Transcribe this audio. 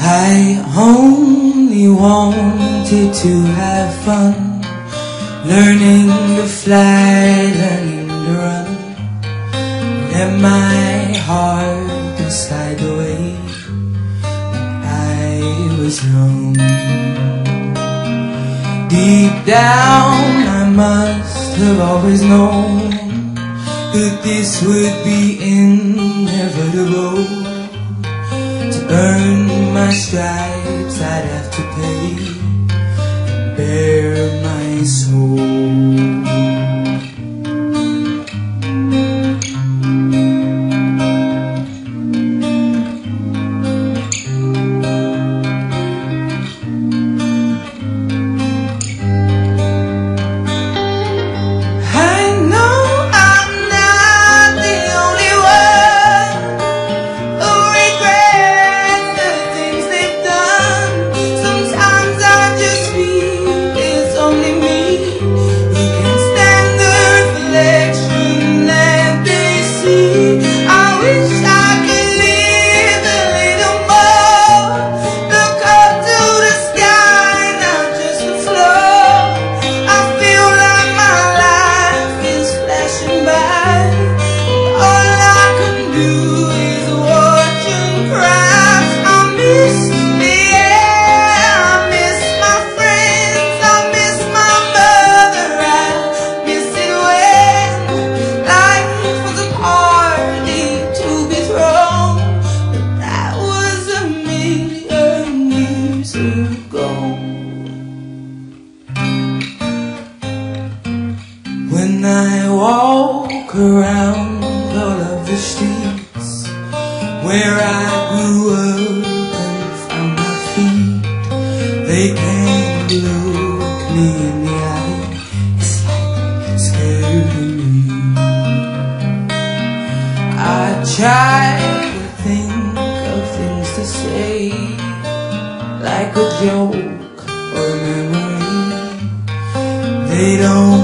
I only wanted to have fun, learning to fly, learning to run. Let my heart decide the way I was young. Deep down I must have always known that this would be inevitable. To earn my stripes I'd have to pay and bare my soul. When I walk around all of the streets where I grew up and found my feet, they can't look me in the eye. It's like scared of me. I try to think of things to say, like a joke or a memory. They don't